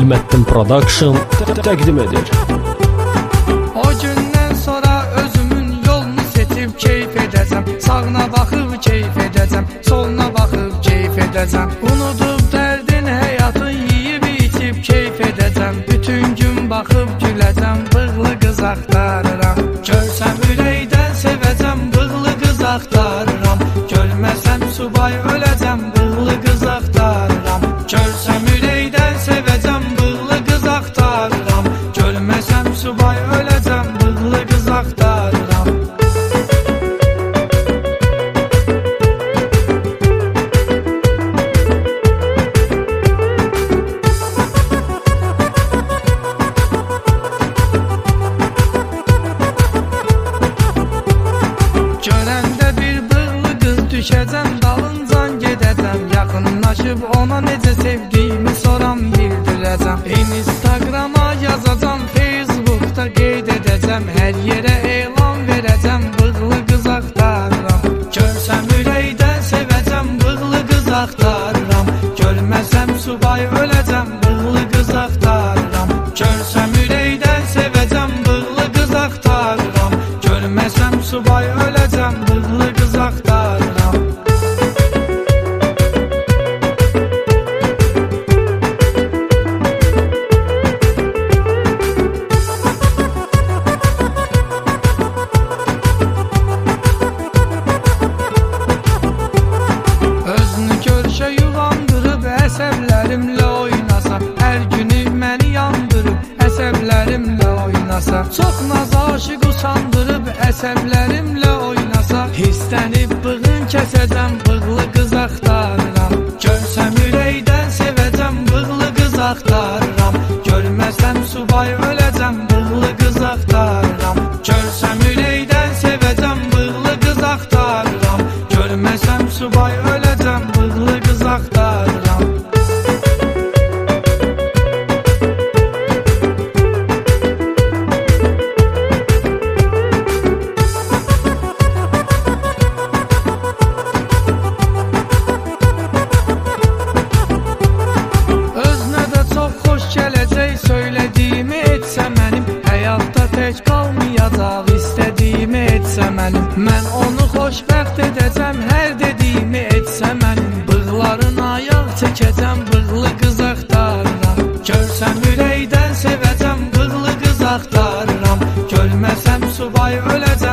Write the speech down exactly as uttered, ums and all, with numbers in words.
Nəcməddin Production təqdim edir. O gündən sonra özümün yolunu seçib keyf edəcəm. Sağına baxıb keyf edəcəm, soluna baxıb keyf edəcəm. Unudub dərdin həyatın yeyib içib keyf edəcəm. Bütün gün baxıb güləcəm, bığlı qız axtarıram. Görsəm ürəkdən sevəcəm, bığlı qız axtarıram. Görməsəm subay öləcəm, bığlı qız axtarıram. Görsəm ürəkdən sevəcəm, bığlı qız axtarıram. Görməsəm subay öləcəm, bığlı qız axtarıram. Görəndə bir bığlı qız düşəcəm, dalıncan gedəcəm. Yaxınlaşıb ona necə sevdiyimi soram, bildirəcəm. Instagrama yazacam, Facebookda qeyd edəcəm. Hər yerə elan verəcəm, bığlı qız axtarıram. Görsəm ürəkdən sevəcəm, bığlı qız axtarıram. Görməsəm subay öləcəm, bığlı qız axtarıram. Görsəm ürəkdən sevəcəm, bığlı qız axtarıram. Görməsəm subay öləcəm, bığlı qız axtarıram. Özünü görüşə yulandırıb əsəblərimlə oynasa, hər günü məni yandırıb əsəblərimlə oynasa, çox naz aşıq usandırıb əsəblərimlə oynasa, hissənib bığın kəsəcəm, bığlı qız axtarıram. Görsəm ürəkdən sevəcəm, bığlı qız axtarıram. Görməsəm subay öləcəm, bığlı qız axtarıram. Görsəm ürəkdən sevəcəm, bığlı qız axtarıram. Görməsəm subay öləcəm, bığlı qız axtarıram. Özünə də çox xoş gələcək, söylədiyimi etsə mənim. Həyatda tək qalmayacaq, istədiyimi etsə mənim. Mən onu xoşbəxt edəcəm, hər dediyimi etsə mənim. Bığların ayaq çəkəcəm, bığlı qız axtarıram. Görsəm ürəkdən sevəcəm, bığlı qız axtarıram. Görməsəm subay öləcəm.